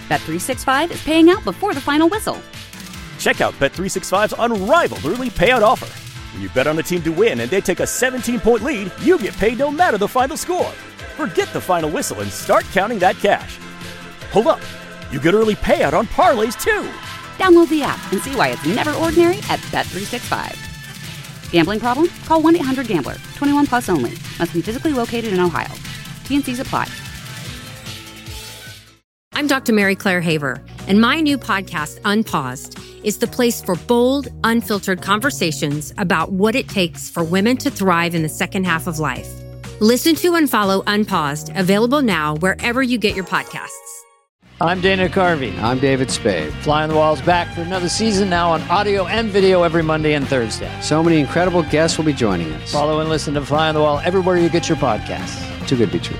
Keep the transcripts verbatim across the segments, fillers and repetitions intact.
Bet three sixty-five is paying out before the final whistle. Check out Bet three sixty-five's unrivaled early payout offer. When you bet on a team to win and they take a seventeen-point lead, you get paid no matter the final score. Forget the final whistle and start counting that cash. Hold up. You get early payout on parlays, too. Download the app and see why it's never ordinary at Bet three sixty-five. Gambling problem? Call one eight hundred gambler. twenty-one plus only. Must be physically located in Ohio. T N Cs apply. I'm Doctor Mary Claire Haver, and my new podcast, Unpaused, is the place for bold, unfiltered conversations about what it takes for women to thrive in the second half of life. Listen to and follow Unpaused, available now wherever you get your podcasts. I'm Dana Carvey. I'm David Spade. Fly on the Wall's back for another season, now on audio and video every Monday and Thursday. So many incredible guests will be joining us. Follow and listen to Fly on the Wall everywhere you get your podcasts. Too good to be true.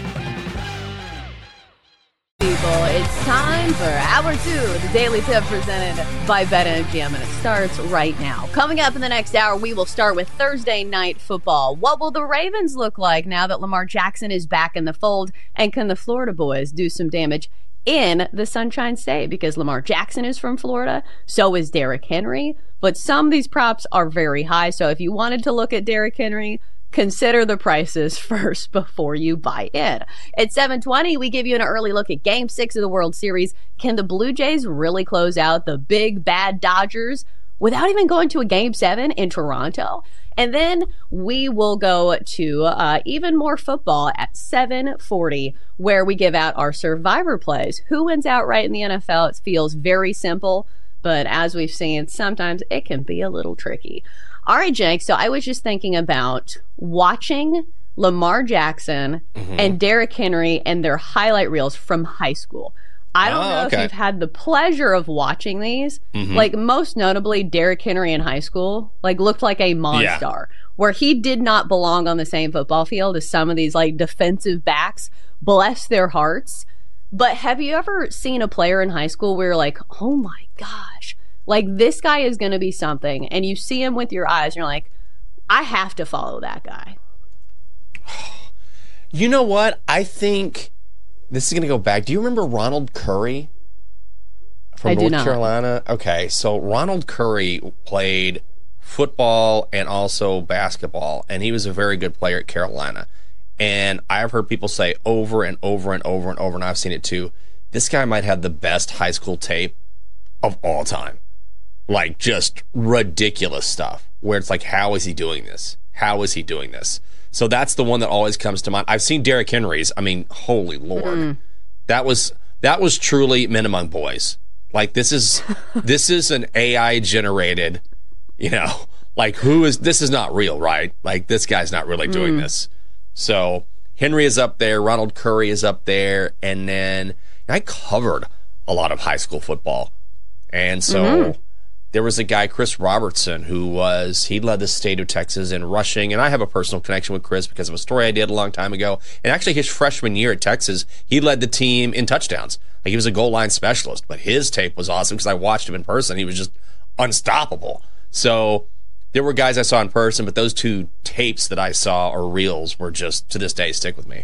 People, it's time for Hour two, the Daily Tip presented by BetMGM, and it starts right now. Coming up in the next hour, we will start with Thursday Night Football. What will the Ravens look like now that Lamar Jackson is back in the fold? And can the Florida boys do some damage in the Sunshine State? Because Lamar Jackson is from Florida, so is Derrick Henry. But some of these props are very high, so if you wanted to look at Derrick Henry, consider the prices first before you buy in. At seven twenty, we give you an early look at Game six of the World Series. Can the Blue Jays really close out the big, bad Dodgers without even going to a Game seven in Toronto? And then we will go to uh, even more football at seven forty, where we give out our survivor plays. Who wins outright in the N F L? It feels very simple, but as we've seen, sometimes it can be a little tricky. All right, Jake, so I was just thinking about watching Lamar Jackson mm-hmm. and Derrick Henry and their highlight reels from high school. I don't oh, know okay. if you've had the pleasure of watching these. Mm-hmm. Like, most notably, Derrick Henry in high school, like, looked like a monster, yeah. where he did not belong on the same football field as some of these, like, defensive backs. Bless their hearts. But have you ever seen a player in high school where you're like, oh my gosh, like, this guy is going to be something, and you see him with your eyes, and you're like, I have to follow that guy? You know what? I think this is going to go back. Do you remember Ronald Curry from I North do not. Carolina? Okay, so Ronald Curry played football and also basketball, and he was a very good player at Carolina. And I've heard people say over and over and over and over, and I've seen it too, this guy might have the best high school tape of all time. Like, just ridiculous stuff where it's like, how is he doing this? How is he doing this? So that's the one that always comes to mind. I've seen Derrick Henry's. I mean, holy Lord. Mm. That was that was truly Men Among Boys. Like, this is this is an A I generated, you know, like, who is this is not real, right? Like, this guy's not really doing mm. this. So Henry is up there, Ronald Curry is up there, and then I covered a lot of high school football. And so mm-hmm. there was a guy, Chris Robertson, who was, he led the state of Texas in rushing, and I have a personal connection with Chris because of a story I did a long time ago. And actually, his freshman year at Texas, he led the team in touchdowns. Like, he was a goal line specialist, but his tape was awesome because I watched him in person. He was just unstoppable. So there were guys I saw in person, but those two tapes that I saw, or reels, were just, to this day, stick with me.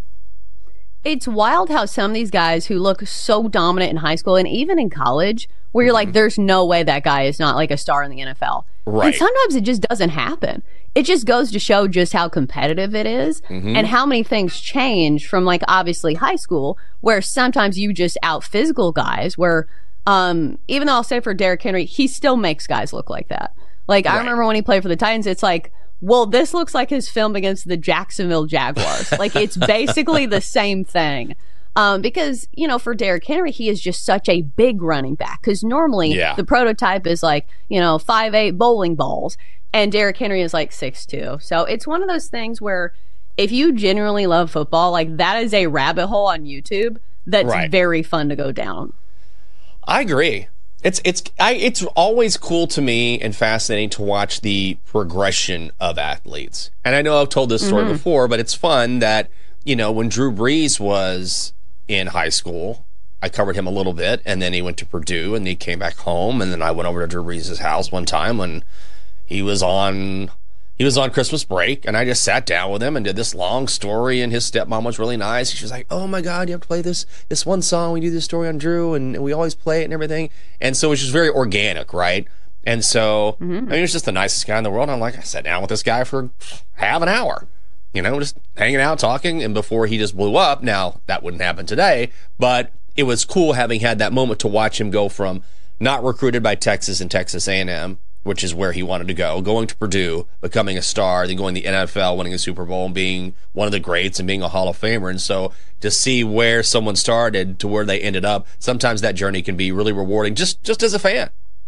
It's wild how some of these guys who look so dominant in high school and even in college, where you're mm-hmm. like, there's no way that guy is not like a star in the N F L. Right. And sometimes it just doesn't happen. It just goes to show just how competitive it is mm-hmm. and how many things change from, like, obviously high school, where sometimes you just out physical guys, where um, even though I'll say for Derrick Henry, he still makes guys look like that. Like, right. I remember when he played for the Titans, it's like, well, this looks like his film against the Jacksonville Jaguars. Like, it's basically the same thing. Um, because, you know, for Derrick Henry, he is just such a big running back. Because normally yeah. the prototype is like, you know, five eight bowling balls. And Derrick Henry is like six two. So it's one of those things where if you genuinely love football, like, that is a rabbit hole on YouTube that's right. very fun to go down. I agree. It's it's I, it's always cool to me and fascinating to watch the progression of athletes. And I know I've told this story mm-hmm. before, but it's fun that, you know, when Drew Brees was in high school, I covered him a little bit, and then he went to Purdue, and he came back home, and then I went over to Drew Brees' house one time when he was on he was on Christmas break, and I just sat down with him and did this long story, and his stepmom was really nice. She was like, oh my God, you have to play this this one song. We do this story on Drew, and we always play it and everything. And so it was just very organic, right? And so, mm-hmm. I mean, he was just the nicest guy in the world. I'm like, I sat down with this guy for half an hour, you know, just hanging out, talking, and before he just blew up. Now, that wouldn't happen today, but it was cool having had that moment to watch him go from not recruited by Texas and Texas A and M, which is where he wanted to go, going to Purdue, becoming a star, then going to the N F L, winning a Super Bowl, and being one of the greats and being a Hall of Famer. And so to see where someone started to where they ended up, sometimes that journey can be really rewarding just, just as a fan.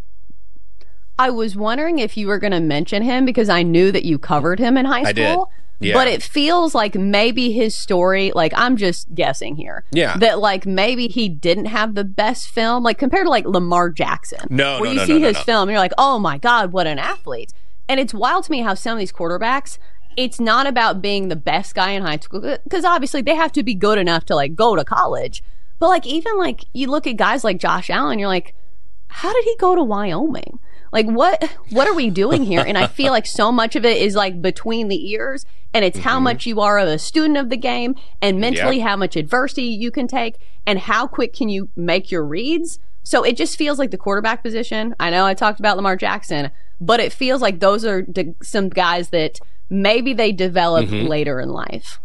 I was wondering if you were going to mention him because I knew that you covered him in high school. I did. Yeah. But it feels like maybe his story, like I'm just guessing here. Yeah. That like maybe he didn't have the best film, like compared to like Lamar Jackson. No, Where no, you no, see no, no, his no. film and you're like, oh my God, what an athlete. And it's wild to me how some of these quarterbacks, it's not about being the best guy in high school, because obviously they have to be good enough to like go to college. But like even like you look at guys like Josh Allen, you're like, how did he go to Wyoming? Like, what what are we doing here? And I feel like so much of it is like between the ears, and it's mm-hmm. how much you are a student of the game, and mentally yep. how much adversity you can take, and how quick can you make your reads. So it just feels like the quarterback position. I know I talked about Lamar Jackson, but it feels like those are de- some guys that maybe they develop mm-hmm. later in life.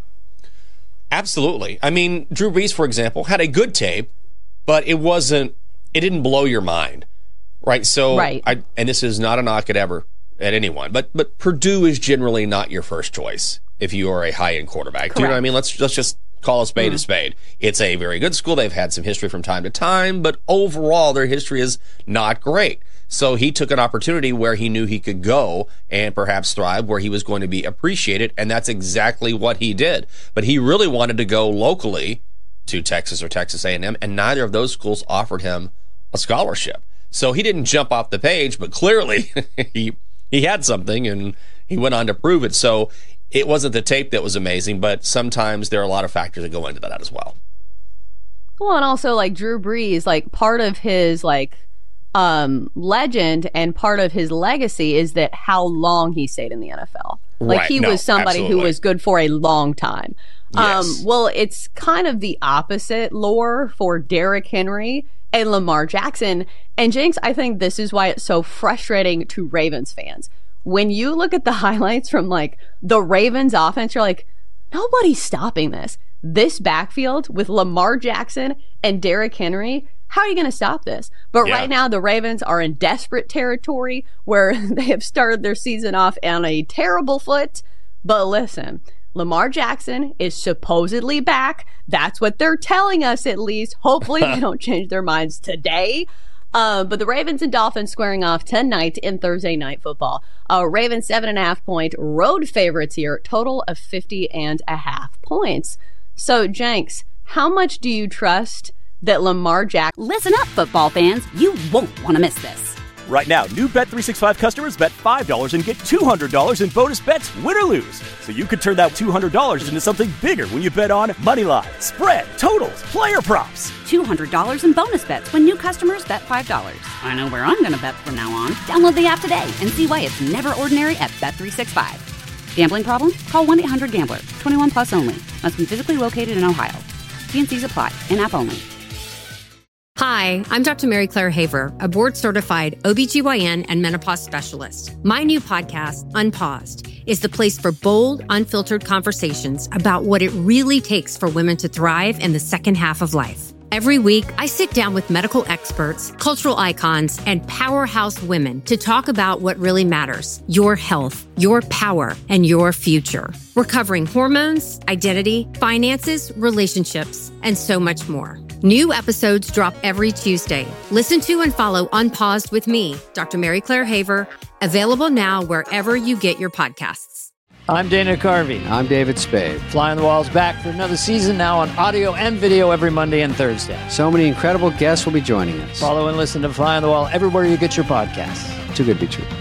Absolutely. I mean, Drew Brees, for example, had a good tape, but it wasn't, it didn't blow your mind. Right. So, right. I, and this is not a knock at ever at anyone, but but Purdue is generally not your first choice if you are a high end quarterback. Correct. Do you know what I mean? Let's let's just call a spade mm-hmm. a spade. It's a very good school. They've had some history from time to time, but overall their history is not great. So he took an opportunity where he knew he could go and perhaps thrive, where he was going to be appreciated, and that's exactly what he did. But he really wanted to go locally to Texas or Texas A and M, and neither of those schools offered him a scholarship. So he didn't jump off the page, but clearly he he had something, and he went on to prove it. So it wasn't the tape that was amazing, but sometimes there are a lot of factors that go into that as well. Well, and also like Drew Brees, like part of his like um, legend and part of his legacy is that how long he stayed in the N F L. Like right. he no, was somebody absolutely. who was good for a long time. Yes. Um, well, it's kind of the opposite lore for Derrick Henry and Lamar Jackson. And Jinx, I think this is why it's so frustrating to Ravens fans. When you look at the highlights from like the Ravens offense, you're like, nobody's stopping this. This backfield with Lamar Jackson and Derrick Henry, how are you going to stop this? But yeah. right now, the Ravens are in desperate territory where they have started their season off on a terrible foot. But listen, Lamar Jackson is supposedly back. That's what they're telling us, at least. Hopefully they don't change their minds today. Uh, but the Ravens and Dolphins squaring off tonight in Thursday Night Football. Uh, Ravens seven and a half point road favorites here, total of fifty and a half points. So, Jenks, how much do you trust that Lamar Jackson... Listen up, football fans. You won't want to miss this. Right now, new Bet three sixty-five customers bet five dollars and get two hundred dollars in bonus bets, win or lose. So you could turn that two hundred dollars into something bigger when you bet on money line, spread, totals, player props. two hundred dollars in bonus bets when new customers bet five dollars. I know where I'm going to bet from now on. Download the app today and see why it's never ordinary at Bet three sixty-five. Gambling problem? Call one eight hundred gambler. twenty-one plus only. Must be physically located in Ohio. T and C's apply. In-app only. Hi, I'm Doctor Mary Claire Haver, a board-certified O B G Y N and menopause specialist. My new podcast, Unpaused, is the place for bold, unfiltered conversations about what it really takes for women to thrive in the second half of life. Every week, I sit down with medical experts, cultural icons, and powerhouse women to talk about what really matters: your health, your power, and your future. We're covering hormones, identity, finances, relationships, and so much more. New episodes drop every Tuesday. Listen to and follow Unpaused with me, Doctor Mary Claire Haver, available now wherever you get your podcasts. I'm Dana Carvey. I'm David Spade. Fly on the Wall's back for another season, now on audio and video every Monday and Thursday. So many incredible guests will be joining us. Follow and listen to Fly on the Wall everywhere you get your podcasts. Too good to be true.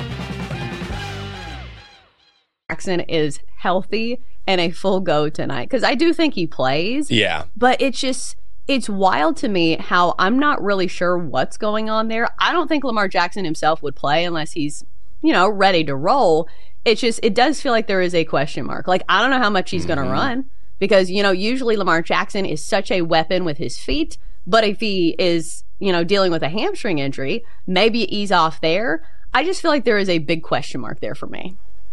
Jackson is healthy and a full go tonight, because I do think he plays. Yeah. But it's just... It's wild to me how I'm not really sure what's going on there. I don't think Lamar Jackson himself would play unless he's, you know, ready to roll. it's just, it does feel like there is a question mark. Like, I don't know how much he's mm-hmm. going to run because, you know, usually Lamar Jackson is such a weapon with his feet. But if he is, you know, dealing with a hamstring injury, maybe ease off there. I just feel like there is a big question mark there for me.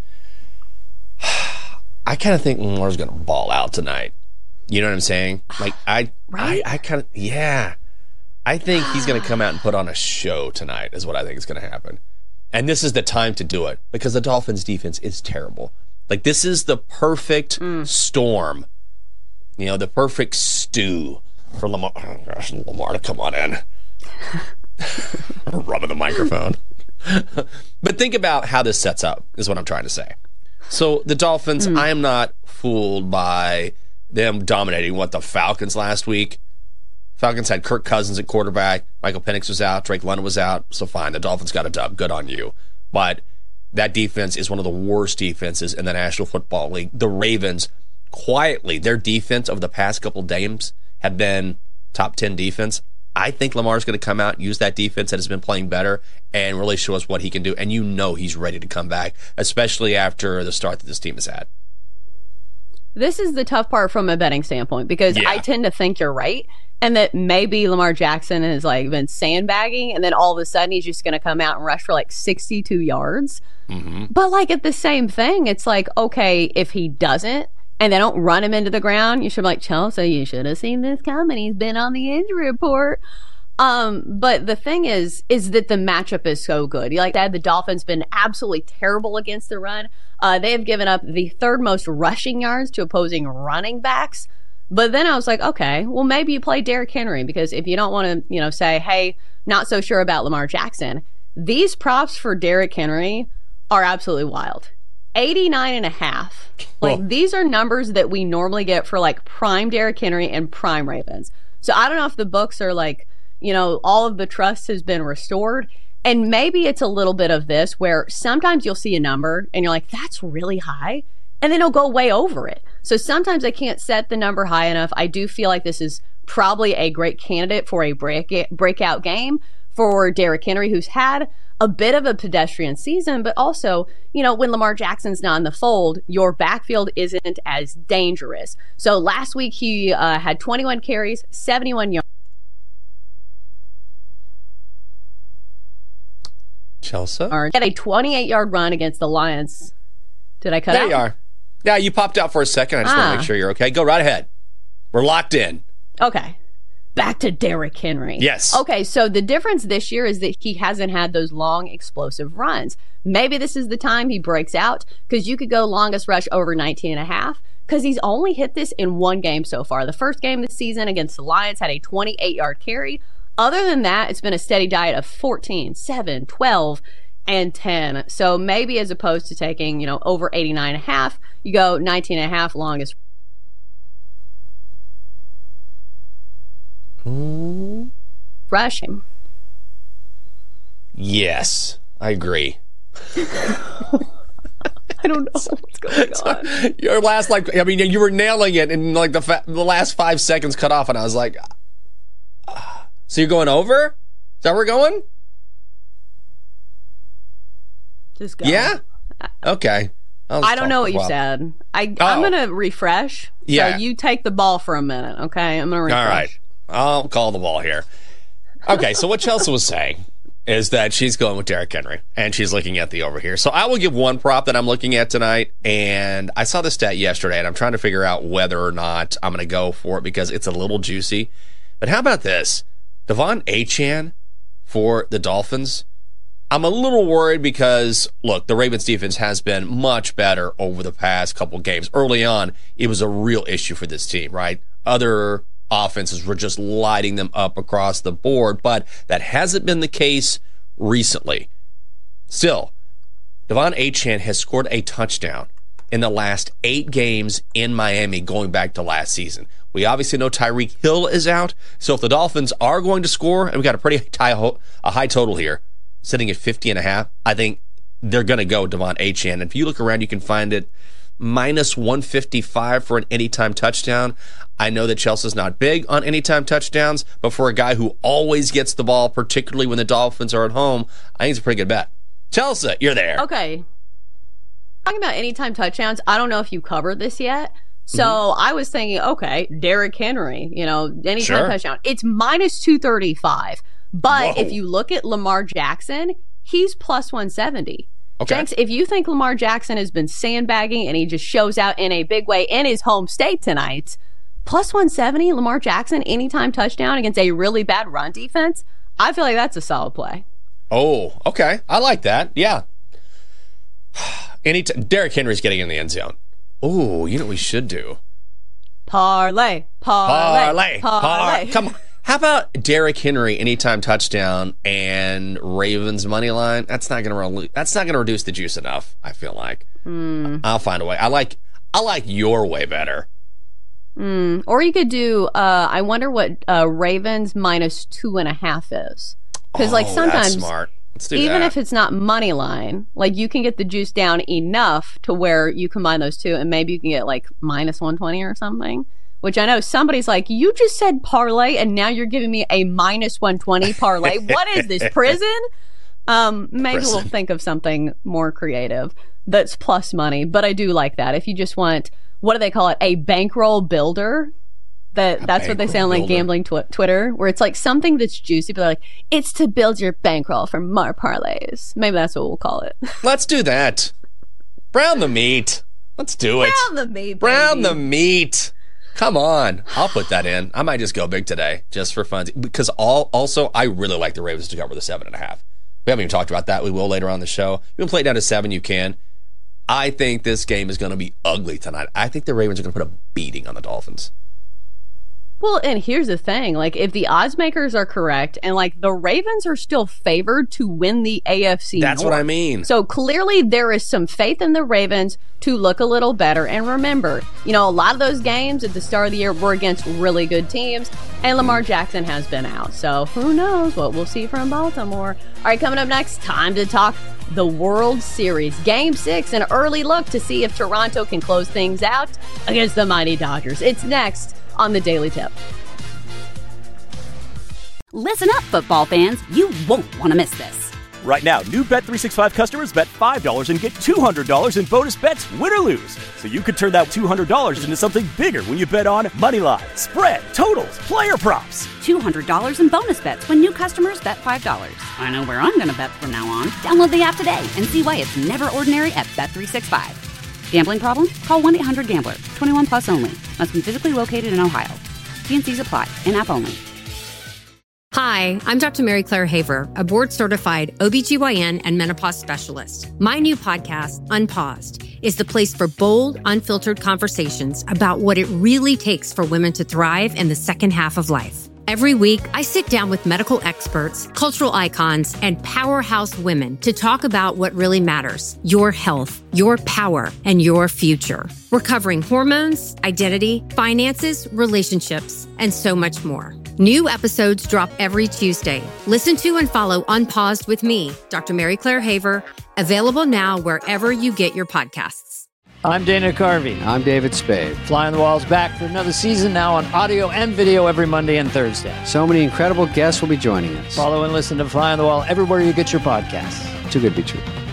I kind of think Lamar's going to ball out tonight. You know what I'm saying? Like, I, right? I, I kind of, yeah. I think he's going to come out and put on a show tonight is what I think is going to happen. And this is the time to do it because the Dolphins' defense is terrible. Like, this is the perfect mm. storm. You know, the perfect stew for Lamar, oh gosh, Lamar to come on in. Rubbing the microphone. But think about how this sets up, is what I'm trying to say. So the Dolphins, mm. I am not fooled by them dominating what the Falcons last week. Falcons had Kirk Cousins at quarterback. Michael Penix was out. Drake London was out. So fine, the Dolphins got a dub. Good on you. But that defense is one of the worst defenses in the National Football League. The Ravens, quietly, their defense over the past couple games have been top ten defense. I think Lamar's going to come out, use that defense that has been playing better, and really show us what he can do. And you know he's ready to come back, especially after the start that this team has had. This is the tough part from a betting standpoint because yeah. I tend to think you're right. And that maybe Lamar Jackson has like been sandbagging, and then all of a sudden he's just going to come out and rush for like sixty-two yards. Mm-hmm. But like at the same thing, it's like, okay, if he doesn't, and they don't run him into the ground, you should be like, Chelsea, you should have seen this coming. He's been on the injury report. Um, but the thing is, is that the matchup is so good. Like that, the Dolphins been absolutely terrible against the run. Uh, they have given up the third most rushing yards to opposing running backs. But then I was like, okay, well, maybe you play Derrick Henry because if you don't want to, you know, say, hey, not so sure about Lamar Jackson, these props for Derrick Henry are absolutely wild. eighty-nine and a half. Like, well, these are numbers that we normally get for like prime Derrick Henry and prime Ravens. So I don't know if the books are like, you know, all of the trust has been restored. And maybe it's a little bit of this where sometimes you'll see a number and you're like, that's really high. And then it'll go way over it. So sometimes I can't set the number high enough. I do feel like this is probably a great candidate for a break breakout game for Derrick Henry, who's had a bit of a pedestrian season, but also, you know, when Lamar Jackson's not in the fold, your backfield isn't as dangerous. So last week he uh, had twenty-one carries, seventy-one yards. Chelsea? Had a twenty-eight yard run against the Lions. Did I cut there out? There you are. Yeah, you popped out for a second. I just ah. want to make sure you're okay. Go right ahead. We're locked in. Okay. Back to Derrick Henry. Yes. Okay, so the difference this year is that he hasn't had those long, explosive runs. Maybe this is the time he breaks out because you could go longest rush over nineteen and a half because he's only hit this in one game so far. The first game this season against the Lions had a twenty-eight yard carry. Other than that, it's been a steady diet of fourteen, seven, twelve, and ten. So maybe as opposed to taking, you know, over eighty-nine and a half, you go nineteen and a half longest. Ooh. Rushing. Yes, I agree. I don't know what's going on. Your last, like, I mean, you were nailing it, and like the fa- the last five seconds cut off, and I was like, uh, so you're going over? Is that where we're going? Just go. Yeah? Okay. I don't know what you said. I, oh. I'm going to refresh. Yeah. So you take the ball for a minute, okay? I'm going to refresh. All right. I'll call the ball here. Okay, so what Chelsea was saying is that she's going with Derrick Henry, and she's looking at the over here. So I will give one prop that I'm looking at tonight, and I saw the stat yesterday, and I'm trying to figure out whether or not I'm going to go for it because it's a little juicy. But how about this? Devon Achane for the Dolphins. I'm a little worried because, look, the Ravens defense has been much better over the past couple games. Early on, it was a real issue for this team, right? Other offenses were just lighting them up across the board, but that hasn't been the case recently. Still, Devon Achane has scored a touchdown in the last eight games in Miami going back to last season. We obviously know Tyreek Hill is out, so if the Dolphins are going to score, and we got a pretty high, a high total here, sitting at fifty and a half, I think they're going to go Devon Achane. And if you look around, you can find it minus one fifty-five for an anytime touchdown. I know that Chelsea's not big on anytime touchdowns, but for a guy who always gets the ball, particularly when the Dolphins are at home, I think it's a pretty good bet. Chelsea, you're there. Okay. talking about anytime touchdowns, I don't know if you covered this yet. So mm-hmm. I was thinking, okay, Derrick Henry, you know, anytime sure. touchdown. It's minus two thirty-five. But Whoa. if you look at Lamar Jackson, he's plus one seventy. Okay. Jenks, if you think Lamar Jackson has been sandbagging and he just shows out in a big way in his home state tonight, plus one seventy, Lamar Jackson, anytime touchdown against a really bad run defense, I feel like that's a solid play. Oh, okay. I like that. Yeah. Any t- Derrick Henry's getting in the end zone. Oh, you know what we should do? Parlay, parlay, parlay, parlay. Come on. How about Derrick Henry anytime touchdown and Ravens money line? That's not going to re- that's not going to reduce the juice enough. I feel like mm. I'll find a way. I like I like your way better. Mm. Or you could do. Uh, I wonder what uh, Ravens minus two and a half is, because oh, like sometimes that's smart. Let's do even that. if it's not money line, like you can get the juice down enough to where you combine those two, and maybe you can get like minus one twenty or something. Which I know somebody's like, you just said parlay, and now you're giving me a minus one twenty parlay. What is this, prison? Um, maybe prison. we'll think of something more creative that's plus money. But I do like that. If you just want, what do they call it? A bankroll builder. That A That's what they say on like builder. gambling tw- Twitter, where it's like something that's juicy, but they're like, it's to build your bankroll for more parlays. Maybe that's what we'll call it. Let's do that. Brown the meat. Let's do it. Brown the meat, Brown baby. the meat. Come on. I'll put that in. I might just go big today just for fun. Because all also, I really like the Ravens to cover the seven and a half. We haven't even talked about that. We will later on in the show. You can play it down to seven, you can. I think this game is going to be ugly tonight. I think the Ravens are going to put a beating on the Dolphins. Well, and here's the thing, like if the odds makers are correct and like the Ravens are still favored to win the A F C That's North. what I mean. So clearly there is some faith in the Ravens to look a little better. And remember, you know, a lot of those games at the start of the year were against really good teams, and Lamar Jackson has been out. So who knows what we'll see from Baltimore. All right, coming up next, time to talk the World Series. Game six, an early look to see if Toronto can close things out against the mighty Dodgers. It's next on the Daily Tip. Listen up, football fans. You won't want to miss this. Right now, new Bet three sixty-five customers bet five dollars and get two hundred dollars in bonus bets, win or lose. So you could turn that two hundred dollars into something bigger when you bet on money line, spread, totals, player props. two hundred dollars in bonus bets when new customers bet five dollars. I know where I'm going to bet from now on. Download the app today and see why it's never ordinary at Bet three sixty-five. Gambling problem? Call one eight hundred gambler. twenty-one plus only. Must be physically located in Ohio. T and C's apply. In-app only. Hi, I'm Doctor Mary Claire Haver, a board-certified O B G Y N and menopause specialist. My new podcast, Unpaused, is the place for bold, unfiltered conversations about what it really takes for women to thrive in the second half of life. Every week, I sit down with medical experts, cultural icons, and powerhouse women to talk about what really matters: your health, your power, and your future. We're covering hormones, identity, finances, relationships, and so much more. New episodes drop every Tuesday. Listen to and follow Unpaused with me, Doctor Mary Claire Haver, available now wherever you get your podcasts. I'm Dana Carvey. I'm David Spade. Fly on the Wall's back for another season, now on audio and video every Monday and Thursday. So many incredible guests will be joining us. Follow and listen to Fly on the Wall everywhere you get your podcasts. Too good to be true.